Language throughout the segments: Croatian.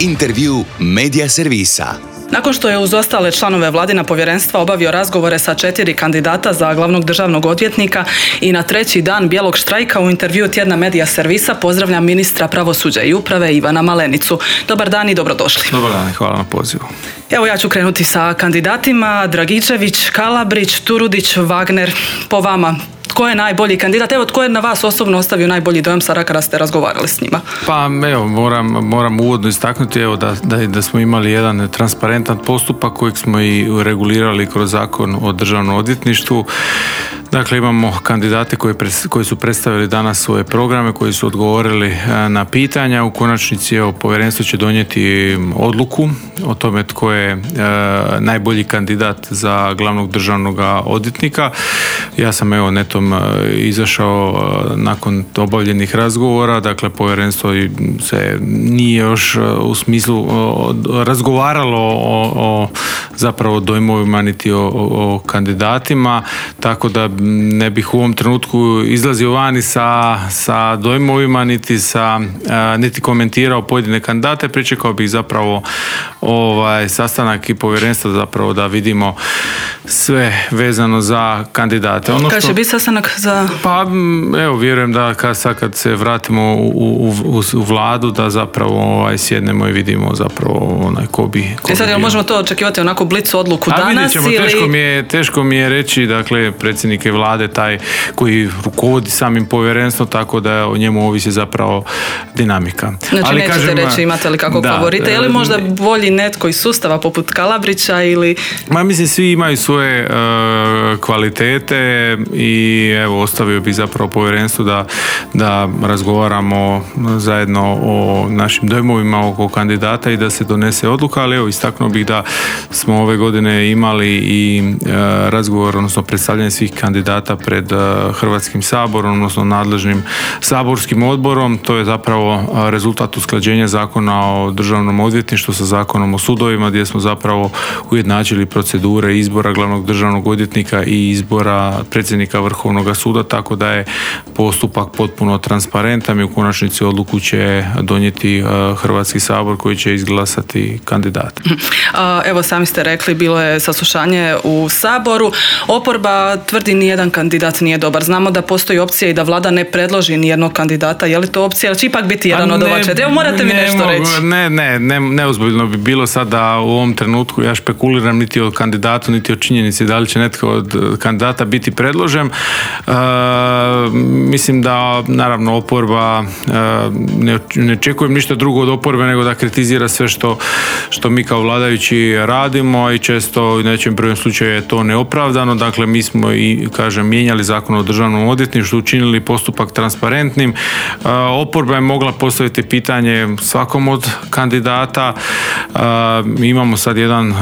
Intervju Medija servisa. Nakon što je uz ostale članove Vladina povjerenstva obavio razgovore sa 4 kandidata za glavnog državnog odvjetnika i na 3. dan bijelog štrajka u intervju tjedna Medija servisa pozdravljam ministra pravosuđa i uprave Ivana Malenicu. Dobar dan i dobrodošli. Dobar dan i hvala na pozivu. Evo ja ću krenuti sa kandidatima. Dragičević, Kalabrić, Turudić, Wagner. Po vama, tko je najbolji kandidat? Evo, tko je na vas osobno ostavio najbolji dojam sada kada ste razgovarali s njima? Pa evo, moram uvodno istaknuti da smo imali jedan transparentan postupak kojeg smo i regulirali kroz Zakon o državnom odvjetništvu. Dakle, imamo kandidate koji su predstavili danas svoje programe, koji su odgovorili na pitanja. U konačnici, povjerenstvo će donijeti odluku o tome tko je najbolji kandidat za glavnog državnog odvjetnika. Ja sam netom izašao nakon obavljenih razgovora. Dakle, povjerenstvo se nije još u smislu razgovaralo o zapravo dojmovima niti o kandidatima, tako da ne bih u ovom trenutku izlazio vani sa dojmovima niti komentirao pojedine kandidate. Pričekao bih zapravo sastanak i povjerenstva zapravo da vidimo sve vezano za kandidate. Kada će biti sastanak za... Pa evo, vjerujem da kad se vratimo u vladu da zapravo sjednemo i vidimo zapravo ko bi... I sad možemo to očekivati onako blic odluku danas ili... Teško mi je reći, dakle, predsjednik je vlade taj koji rukovodi samim povjerenstvom, tako da o njemu ovisi zapravo dinamika. Znači, ali nećete reći imate li kakvog favorita, je li možda bolji netko iz sustava poput Kalabrića ili... Mislim, svi imaju svoje kvalitete i evo, ostavio bih zapravo povjerenstvu da razgovaramo zajedno o našim dojmovima oko kandidata i da se donese odluka, ali evo, istaknuo bih da smo ove godine imali i razgovor, odnosno predstavljanje svih kandidata pred Hrvatskim saborom, odnosno nadležnim saborskim odborom. To je zapravo rezultat usklađenja Zakona o državnom odvjetništvu sa Zakonom o sudovima, gdje smo zapravo ujednačili procedure izbora glavnog državnog odvjetnika i izbora predsjednika Vrhovnog suda, tako da je postupak potpuno transparentan i u konačnici odluku će donijeti Hrvatski sabor koji će izglasati kandidate. Evo, sami ste rekli, bilo je saslušanje u Saboru. Oporba tvrdi nijedan kandidat nije dobar. Znamo da postoji opcija i da vlada ne predloži nijednog kandidata. Je li to opcija ili će ipak biti jedan od ova četiri? Evo, morate mi nešto reći. Neozbiljno bi bilo sad da u ovom trenutku ja špekuliram niti o kandidatu, niti o činjenici da li će netko od kandidata biti predložen. Mislim da naravno oporba, ne očekujem ništa drugo od oporbe nego da kritizira sve što mi kao vladajući radimo i često u nećem prvom slučaju je to neopravdano. Dakle, mi smo mijenjali Zakon o državnom odvjetništvu, učinili postupak transparentnim. Oporba je mogla postaviti pitanje svakom od kandidata. Imamo sad jedan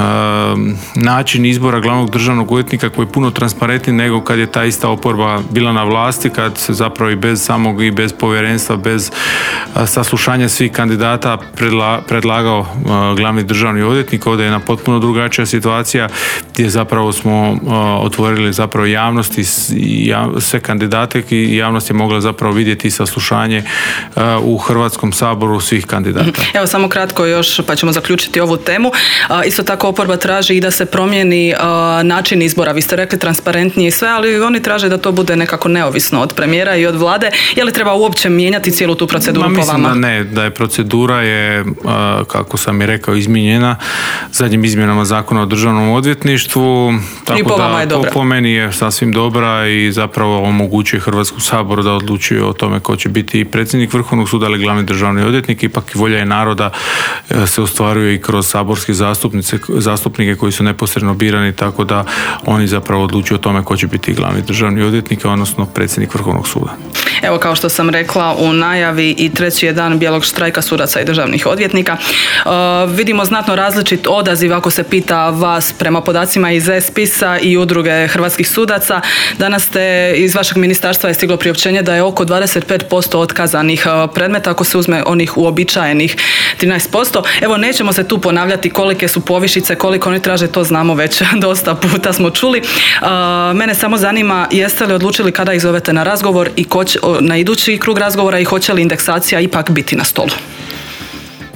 način izbora glavnog državnog odvjetnika koji je puno transparentniji nego kad je ta ista oporba bila na vlasti, kad se zapravo i bez povjerenstva, bez saslušanja svih kandidata predlagao glavni državni odvjetnik. Ovdje je jedna potpuno drugačija situacija gdje zapravo smo otvorili zapravo javnosti i sve kandidate i javnost je mogla zapravo vidjeti saslušanje u Hrvatskom saboru svih kandidata. Evo, samo kratko još pa ćemo zaključiti ovu temu. Isto tako oporba traži i da se promijeni način izbora. Vi ste rekli transparentnije i sve, ali oni traže da to bude nekako neovisno od premijera i od vlade. Je li treba uopće mijenjati cijelu tu proceduru po vama? Mislim da ne, da je procedura kako sam i rekao, izmijenjena zadnjim izmjenama Zakona o državnom odvjetništvu. Tako i po vama je dobra. Po meni je sasvim dobra i zapravo omogućuje Hrvatskom saboru da odlučuje o tome ko će biti predsjednik Vrhovnog suda ili glavni državni odvjetnik. Ipak volja je naroda se ostvaruje i kroz saborske zastupnike koji su neposredno birani, tako da oni zapravo odlučuju o tome ko će biti glavni državni odvjetnik, odnosno predsjednik Vrhovnog suda. Evo, kao što sam rekla u najavi, i 3. dan bijelog štrajka sudaca i državnih odvjetnika. Vidimo znatno različit odaziv ako se pita vas prema podacima iz e-spisa i udruge hrvatskih sudaca. Danas ste iz vašeg ministarstva je stiglo priopćenje da je oko 25% otkazanih predmeta ako se uzme onih uobičajenih 13%. Evo, nećemo se tu ponavljati kolike su povišice, koliko oni traže, to znamo već dosta puta smo čuli. Mene samo zanima, jeste li odlučili kada ih zovete na razgovor i na idući krug razgovora i hoće li indeksacija ipak biti na stolu?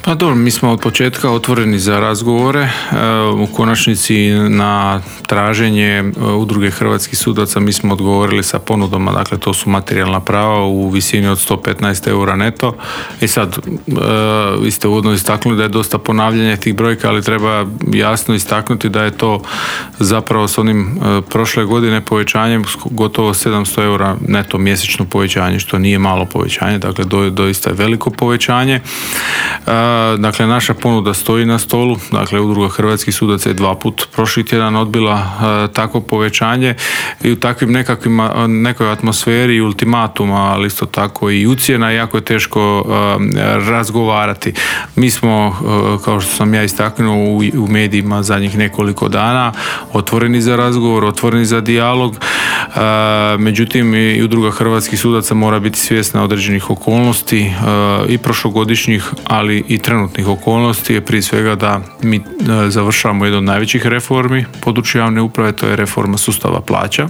Pa dobro, mi smo od početka otvoreni za razgovore. U konačnici na traženje Udruge hrvatskih sudaca mi smo odgovorili sa ponudama, dakle to su materijalna prava u visini od 115 eura neto. I sad, vi ste uvodno istaknuli da je dosta ponavljanja tih brojka, ali treba jasno istaknuti da je to zapravo s onim prošle godine povećanjem gotovo 700 eura neto mjesečno povećanje, što nije malo povećanje, dakle doista je veliko povećanje. Dakle, naša ponuda stoji na stolu, dakle Udruga hrvatskih sudaca je 2 puta prošli tjedan odbila takvo povećanje i u takvim nekoj atmosferi ultimatuma, ali isto tako i ucjena, jako je teško razgovarati. Mi smo, kao što sam ja istaknuo u medijima zadnjih nekoliko dana, otvoreni za razgovor, otvoreni za dijalog, međutim i Udruga hrvatskih sudaca mora biti svjesna određenih okolnosti i prošlogodišnjih, ali i trenutnih okolnosti je prije svega da mi završavamo jednu od najvećih reformi područja javne uprave, to je reforma sustava plaća.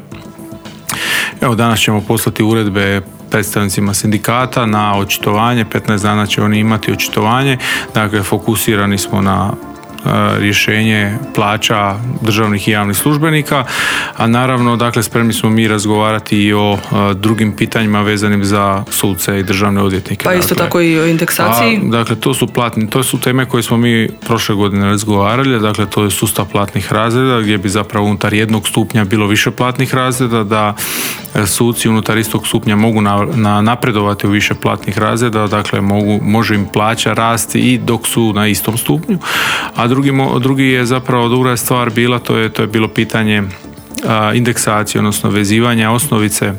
Evo, danas ćemo poslati uredbe predstavnicima sindikata na očitovanje, 15 dana će oni imati očitovanje, dakle fokusirani smo na rješenje plaća državnih i javnih službenika, a naravno dakle spremni smo mi razgovarati i o drugim pitanjima vezanim za suce i državne odvjetnike. Pa isto tako i o indeksaciji? Dakle, to su teme koje smo mi prošle godine razgovarali, dakle to je sustav platnih razreda gdje bi zapravo unutar jednog stupnja bilo više platnih razreda, da suci unutar istog stupnja mogu napredovati u više platnih razreda, dakle može im plaća rasti i dok su na istom stupnju, a drugi je zapravo druga stvar bila, to je bilo pitanje indeksacije, odnosno vezivanja osnovice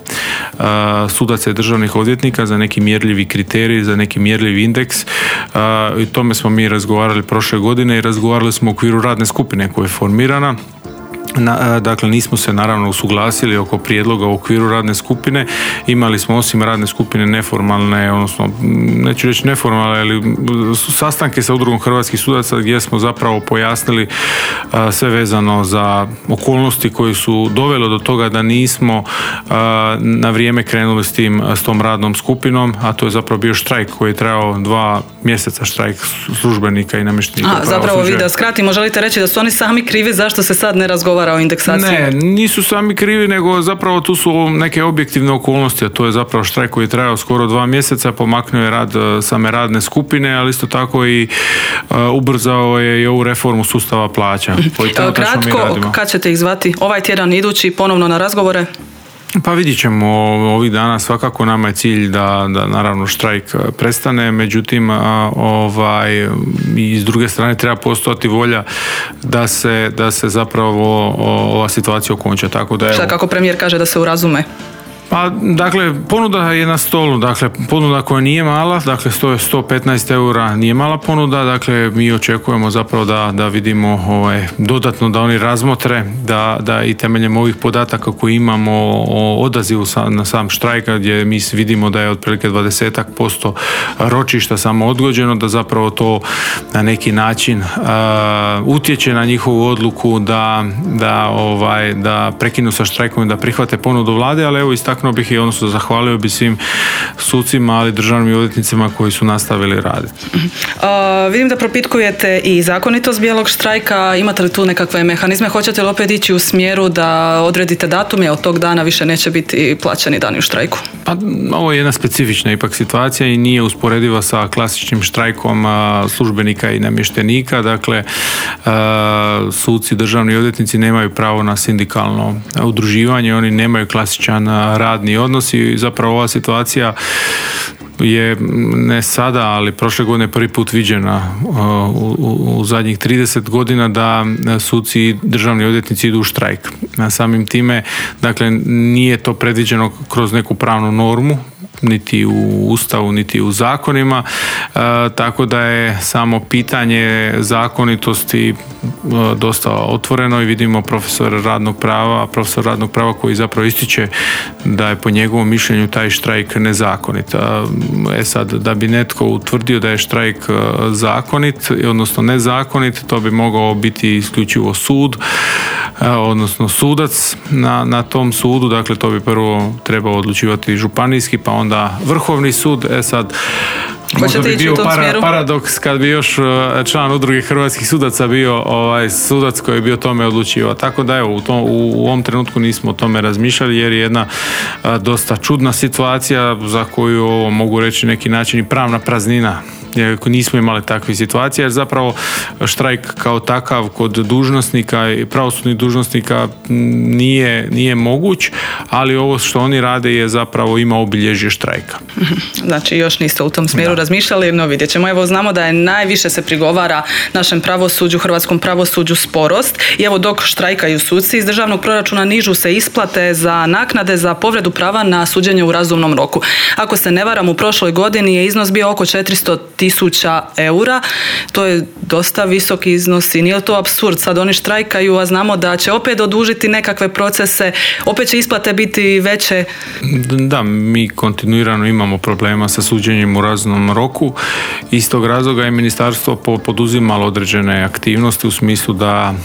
sudaca i državnih odvjetnika za neki mjerljivi kriterij, za neki mjerljivi indeks. I tome smo mi razgovarali prošle godine i razgovarali smo u okviru radne skupine koja je formirana. Dakle, nismo se naravno usuglasili oko prijedloga u okviru radne skupine. Imali smo osim radne skupine neformalne, odnosno neću reći neformalne, ali sastanke sa Udrugom hrvatskih sudaca gdje smo zapravo pojasnili sve vezano za okolnosti koji su dovelo do toga da nismo na vrijeme krenuli s tom radnom skupinom, a to je zapravo bio štrajk koji je trajao 2 mjeseca, štrajk službenika i namještenika. Zapravo vi da skratimo, želite reći da su oni sami krivi zašto se sad ne razgovara o indeksaciji? Ne, nisu sami krivi, nego zapravo tu su neke objektivne okolnosti, a to je zapravo štrajk koji je trajao skoro 2 mjeseca, pomaknuo je rad same radne skupine, ali isto tako i ubrzao je i ovu reformu sustava plaća. Kratko, kad ćete ih zvati? Ovaj tjedan idući ponovno na razgovore? Pa vidjet ćemo ovih dana, svakako nama je cilj da naravno štrajk prestane, međutim i s druge strane treba postojati volja da se zapravo ova situacija okonča. Tako da, šta kako premijer kaže da se urazume? Pa, dakle, ponuda je na stolu, dakle, ponuda koja nije mala, dakle, 115 eura nije mala ponuda, dakle, mi očekujemo zapravo da vidimo dodatno da oni razmotre, da i temeljem ovih podataka koji imamo o odazivu na sam štrajk, gdje mi vidimo da je otprilike 20% ročišta samo odgođeno, da zapravo to na neki način utječe na njihovu odluku da prekinu sa štrajkom i da prihvate ponudu vlade, ali evo istaknuo bih i odnosno zahvalio bi svim sucima, ali državnim odvjetnicima koji su nastavili raditi. Vidim da propitkujete i zakonitost bijelog štrajka. Imate li tu nekakve mehanizme? Hoćete li opet ići u smjeru da odredite datume, od tog dana više neće biti plaćeni dani u štrajku? Pa, ovo je jedna specifična ipak situacija i nije usporediva sa klasičnim štrajkom službenika i namještenika. Dakle, suci, državni odvjetnici nemaju pravo na sindikalno udruživanje, oni nemaju klasičan radni odnos i zapravo ova situacija je ne sada, ali prošle godine prvi put viđena u zadnjih 30 godina da suci i državni odvjetnici idu u štrajk. Samim time, dakle, nije to predviđeno kroz neku pravnu normu, niti u Ustavu, niti u zakonima, tako da je samo pitanje zakonitosti dosta otvoreno i vidimo profesor radnog prava koji zapravo ističe da je po njegovom mišljenju taj štrajk nezakonit. Sad, da bi netko utvrdio da je štrajk zakonit, odnosno nezakonit, to bi mogao biti isključivo sud, odnosno sudac na tom sudu, dakle to bi prvo trebao odlučivati županijski, pa onda Vrhovni sud. Sad, Možda bi bio paradoks kad bi još član udruge hrvatskih sudaca bio sudac koji bi o tome odlučivao. Tako da evo, u ovom trenutku nismo o tome razmišljali jer je jedna dosta čudna situacija za koju mogu reći neki način i pravna praznina. Nismo imali takve situacije jer zapravo štrajk kao takav kod dužnosnika i pravosudnih dužnosnika nije moguć, ali ovo što oni rade je zapravo ima obilježje štrajka. Znači još niste u tom smjeru razmišljali, no vidjet ćemo. Evo znamo da je najviše se prigovara našem pravosuđu, hrvatskom pravosuđu sporost i evo dok štrajkaju suci iz državnog proračuna nižu se isplate za naknade za povredu prava na suđenje u razumnom roku. Ako se ne varam, u prošloj godini je iznos bio oko 400.000 eura. To je dosta visok iznos i nije to apsurd? Sad oni štrajkaju, a znamo da će opet odužiti nekakve procese, opet će isplate biti veće. Da, mi kontinuirano imamo problema sa suđenjem u razumnom roku. Iz tog razloga je ministarstvo poduzimalo određene aktivnosti u smislu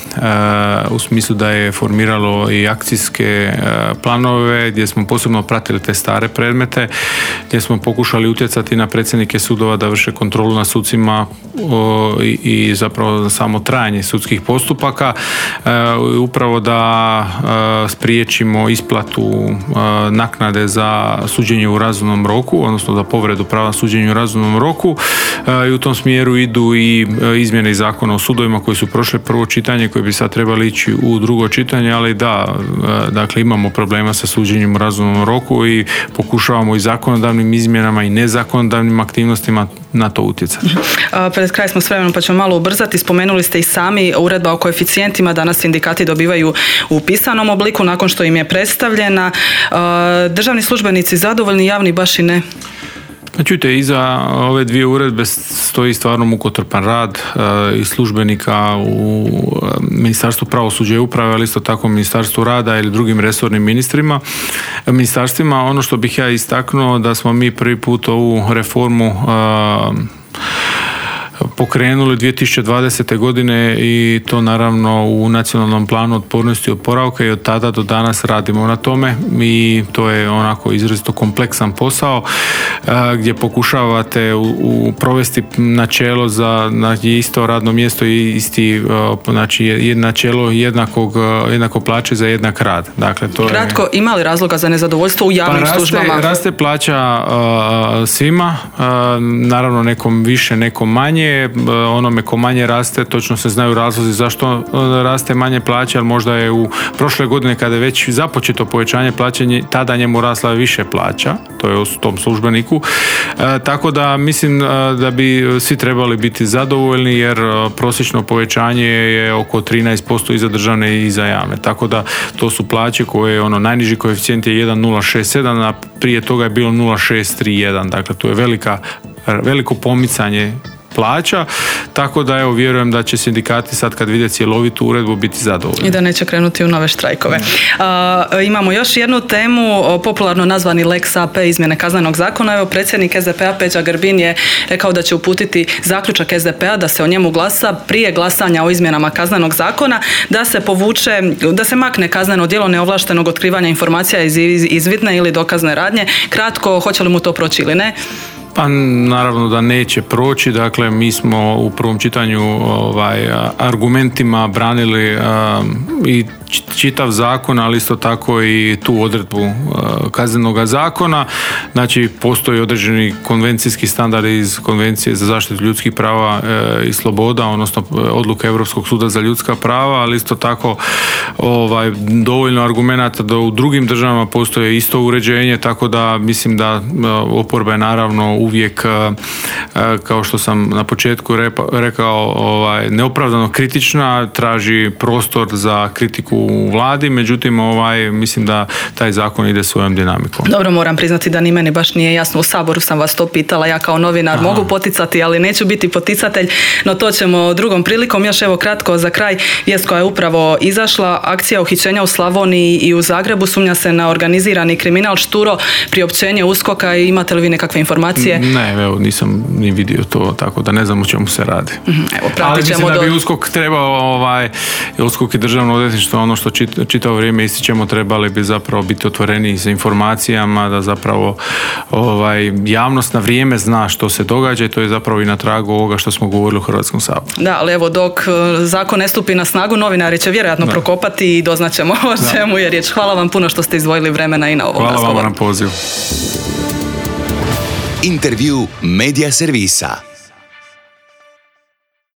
da je formiralo i akcijske planove gdje smo posebno pratili te stare predmete, gdje smo pokušali utjecati na predsjednike sudova da vrše kontrolu na sucima i zapravo samo trajanje sudskih postupaka, upravo da spriječimo isplatu naknade za suđenje u razumnom roku, odnosno za povredu prava na suđenje u razumnom roku, i u tom smjeru idu i izmjene zakona o sudovima koji su prošle prvo čitanje, koji bi sad trebali ići u drugo čitanje, ali dakle imamo problema sa suđenjem u razumnom roku i pokušavamo i zakonodavnim izmjenama i nezakonodavnim aktivnostima na to utjecati. Pred kraj smo s vremenom pa ćemo malo ubrzati. Spomenuli ste i sami uredba o koeficijentima, danas sindikati dobivaju u pisanom obliku nakon što im je predstavljena. Državni službenici zadovoljni, javni baš i ne. Čujte, iza ove dvije uredbe stoji stvarno mukotrpan rad i službenika u Ministarstvu pravosuđa i uprave, ali isto tako Ministarstvu rada ili drugim resornim ministarstvima. Ono što bih ja istaknuo da smo mi prvi put ovu reformu pokrenuli 2020. godine i to naravno u nacionalnom planu otpornosti i oporavka i od tada do danas radimo na tome i to je onako izrazito kompleksan posao gdje pokušavate provesti načelo za isto radno mjesto i isti načelo jednako plaće za jednak rad. Dakle, to kratko, ima li razloga za nezadovoljstvo u javnim službama? Raste plaća svima, naravno nekom više, nekom manje. Onome ko manje raste, točno se znaju razlozi zašto raste manje plaće, ali možda je u prošle godine kada je već započeto povećanje plaće, tada njemu rasla više plaća, to je u tom službeniku. Tako da mislim da bi svi trebali biti zadovoljni jer prosječno povećanje je oko 13% i za državne i za javne. Tako da to su plaće koje najniži koeficijent je 1,067, a prije toga je bilo 0,631. Dakle, to je veliko pomicanje plaća, tako da evo vjerujem da će sindikati sad kad vide cjelovitu uredbu biti zadovoljni. I da neće krenuti u nove štrajkove. Imamo još jednu temu, popularno nazvani Lex AP, izmjene Kaznenog zakona. Evo predsjednik SDP-a Peđa Grbin je rekao da će uputiti zaključak SDP-a da se o njemu glasa prije glasanja o izmjenama Kaznenog zakona, da se makne kazneno djelo neovlaštenog otkrivanja informacija iz izvidne ili dokazne radnje. Kratko, hoće li mu to proći ili ne? Pa naravno da neće proći, dakle mi smo u prvom čitanju argumentima branili i čitav zakon, ali isto tako i tu odredbu Kaznenoga zakona. Znači postoji određeni konvencijski standard iz Konvencije za zaštitu ljudskih prava i sloboda, odnosno odluka Europskog suda za ljudska prava, ali isto tako dovoljno argumenata da u drugim državama postoje isto uređenje, tako da mislim da oporba je naravno uvijek, kao što sam na početku rekao, neopravdano kritična, traži prostor za kritiku u vladi, međutim mislim da taj zakon ide svojom dinamikom. Dobro, moram priznati da ni meni baš nije jasno, u Saboru sam vas to pitala, ja kao novinar mogu poticati, ali neću biti poticatelj, no to ćemo drugom prilikom. Još evo kratko za kraj, vijest koja je upravo izašla, akcija uhićenja u Slavoniji i u Zagrebu, sumnja se na organizirani kriminal. Šturo, priopćenje USKOK-a, imate li vi nekakve informacije informacije? Ne, evo, nisam ni vidio to, tako da ne znam o čemu se radi. Evo, ali mislim da bi USKOK trebao, USKOK i Državno odvjetništvo, ono što čitavo vrijeme ističemo, trebali bi zapravo biti otvoreni sa informacijama, da zapravo javnost na vrijeme zna što se događa i to je zapravo i na tragu ovoga što smo govorili u Hrvatskom saboru. Da, ali evo, dok zakon ne stupi na snagu, novinari će vjerojatno prokopati i doznaćemo o čemu je riječ. Hvala vam puno što ste izdvojili vremena i na ovom razgovoru. Hvala vam na pozivu. Intervju Media servisa.